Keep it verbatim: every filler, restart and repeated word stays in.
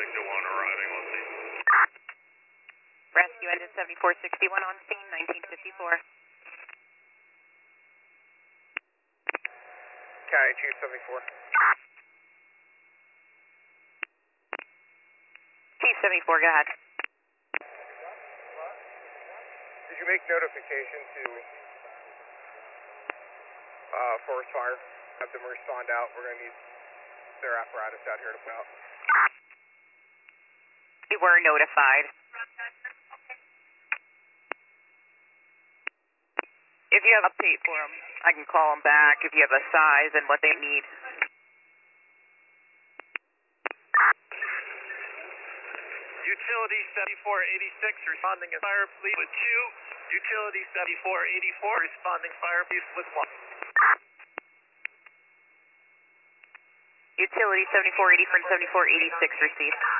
to one arriving on scene. Rescue engine seventy-four sixty-one on scene, nineteen fifty-four. County Chief seventy-four. Chief seventy-four, go ahead. Did you make notification to uh, forest fire? Have them respond out. We're going to need their apparatus out here to put out. We were notified. If you have an update for them, I can call them back if you have a size and what they need. Utility seventy-four eighty-six responding as fire police with two. Utility seventy-four eighty-four responding fire police with one. Utility seventy-four eighty from seventy-four eighty-six received.